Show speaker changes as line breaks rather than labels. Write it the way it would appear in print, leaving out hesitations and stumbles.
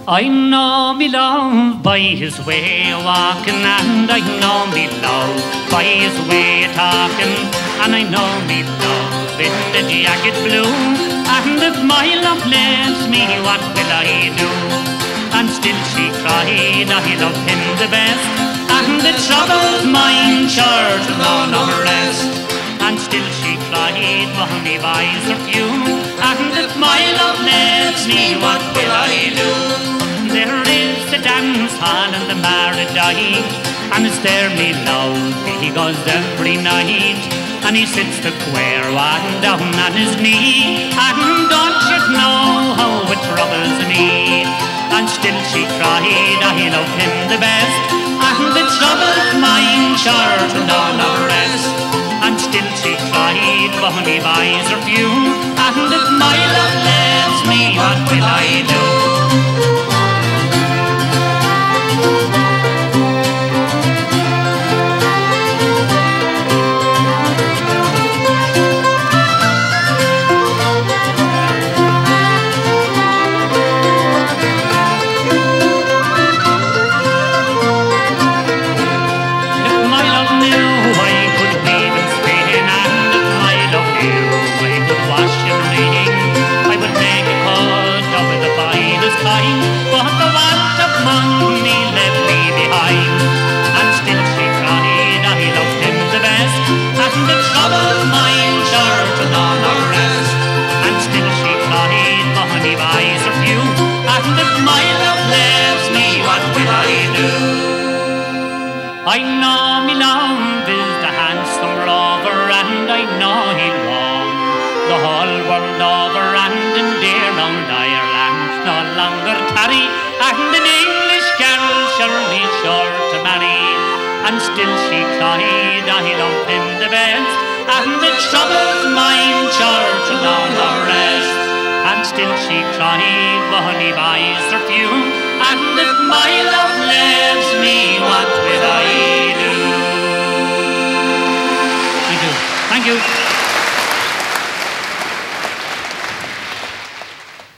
I know me love by his way of walking, and I know me love by his way of talking, and I know me love in the jacket blue. And if my love leaves me, what will I do? And still she cried, I love him the best, and the troubled mind sure to know no rest. And still she cried, my eyes are few, and if my love leaves me, what will I do? There is the dance hall and the Maradine, and it's there me love, he goes every night. And he sits the queer one down on his knee, and don't you know how it troubles me? And still she cried, I love him the best, and the troubled mind sure to know no rest. And still she cried, but my eyes are few, and if my love leaves me, what will I do? But the want of money left me behind. And still she cried, I loved him the best, and the troubled mind sure to know no rest. And still she cried, money buys are few, and if my love leaves me, what will I do? I know me love is the handsome rover, and I know he'll roam the whole world over, and in dear old Ireland no longer tarry, and an English girl shall be sure to marry. And still she cried, I love him the best, and the troubled mind sure to know no rest. And still she cried, honey buys are few, and if my love leaves me, what will I do? Thank you.